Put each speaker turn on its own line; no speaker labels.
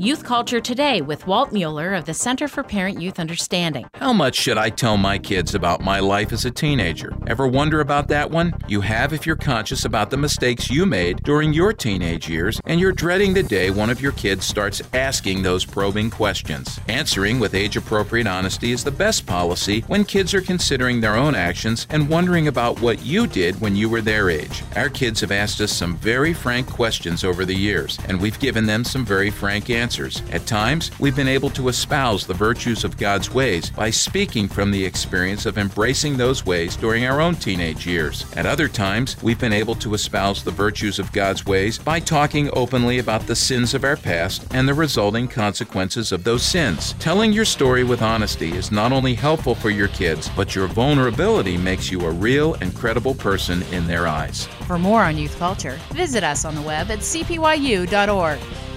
Youth Culture Today with Walt Mueller of the Center for Parent-Youth Understanding.
How much should I tell my kids about my life as a teenager? Ever wonder about that one? You have if you're conscious about the mistakes you made during your teenage years and you're dreading the day one of your kids starts asking those probing questions. Answering with age-appropriate honesty is the best policy when kids are considering their own actions and wondering about what you did when you were their age. Our kids have asked us some very frank questions over the years, and we've given them some very frank answers. At times, we've been able to espouse the virtues of God's ways by speaking from the experience of embracing those ways during our own teenage years. At other times, we've been able to espouse the virtues of God's ways by talking openly about the sins of our past and the resulting consequences of those sins. Telling your story with honesty is not only helpful for your kids, but your vulnerability makes you a real and credible person in their eyes.
For more on youth culture, visit us on the web at cpyu.org.